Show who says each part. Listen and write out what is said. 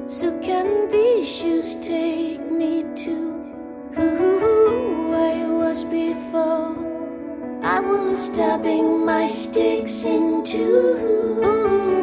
Speaker 1: So can these shoes take me to who I was before? I was stabbing my sticks into